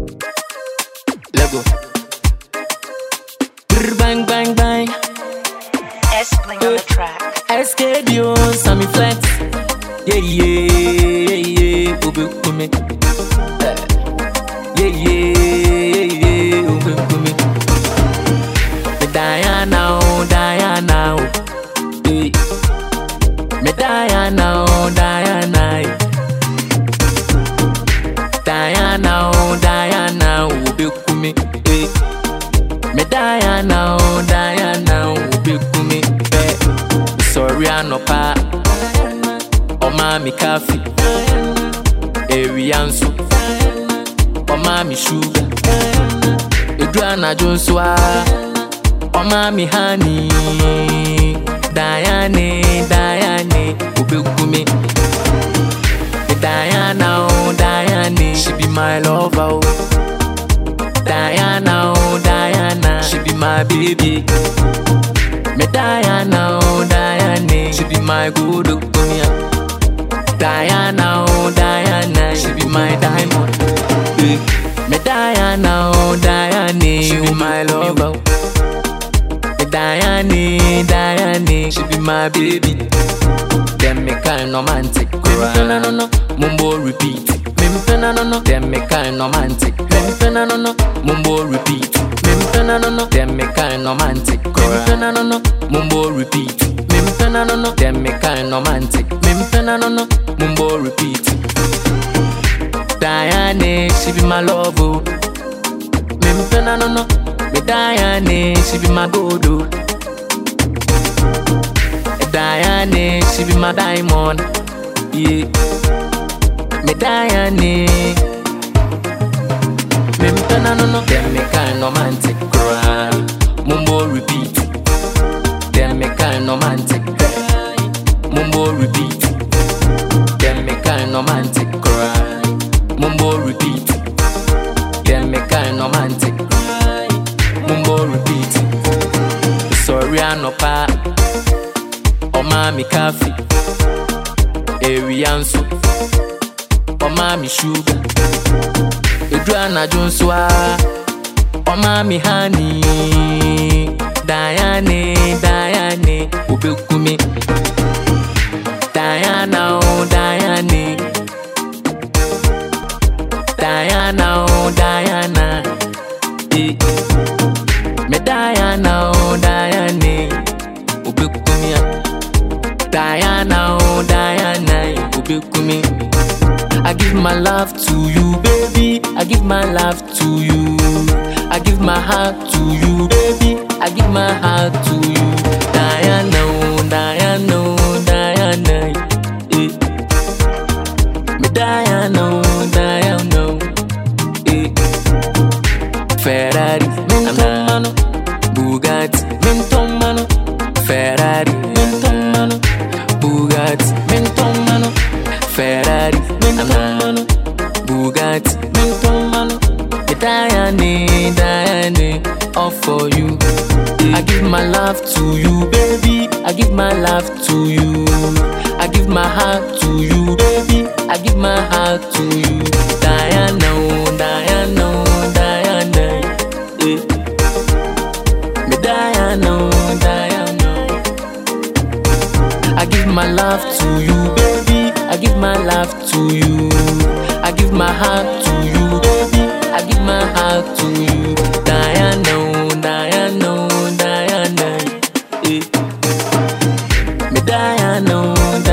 Lego. Bang bang bang. S-Bling on the track. SKDO, Sammy Flex. Yeah, yeah, yeah, yeah. Ube kume. Yeah, yeah, yeah, ube kume. Me Diana, oh, Diana, oh. Hey. Me Diana, oh, Diana. Diana, oh, Diana, ube kume. Hey. Me Diana, oh, Diana, ube kume. Hey. Sorry, anopa. O mami coffee. Eriansu. O mami sugar. Edwana Jonswa. O mami honey. Diane, Diane, ubekumi. Diana, oh Diane, she be my lover. Oh. Diana, oh Diana, she be my baby. Me Diana, oh Diane, she be my good okunya. Diana, oh Diana, she be my diamond. Me Diana, oh Diane, she be my lover. Me Diane, Diane, she be my baby. Them me kind romantic. No, mumbo repeat. No, them me kind romantic. No, mumbo repeat. No, them me kind romantic. No, mumbo repeat. No, them me kind romantic. No, mumbo repeat. Diane, she be my love. No, me Diane, she be my godo. Diane, she be my diamond. Yeah. Me Diane. No, them me kind romantic. Mumbo repeat. Them me kind romantic. Mumbo repeat. Them me kind romantic. Mumbo repeat. Them me kind romantic. Mumbo repeat. Sorry, anopa. O mami coffee. Eriansu. O mami sugar. Edwana Jonswa. O mami honey. Diane, Diane, ubekumi. Diana, oh Diane. Diana, oh Diana. Me Diana, oh Diane, ubekumi. Diana, oh Diana, ubekumi. I give my love to you, baby. I give my love to you. I give my heart to you, baby. I give my heart to you. Diana, oh Diana, oh Diana. Eh. Me Diana, oh Diana. Eh. Ferrari, Mintomano. Bugatti, Mintomano. Ferrari, Mintomano. Bugatti, Mintomano. Ferrari, Mintomano. Bugatti, Mintomano. Diane, Diane, all for you. I give my love to you, baby. I give my love to you. I give my heart to you, baby. I give my heart to you. Diana, oh Diana, oh Diana. Eh. Me Diana, oh Diana. I give my love to you, baby. I give my love to you. I give my heart to you, baby. I give my heart to you. Diana, oh Diana, oh Diana. Eh. Me Diana, oh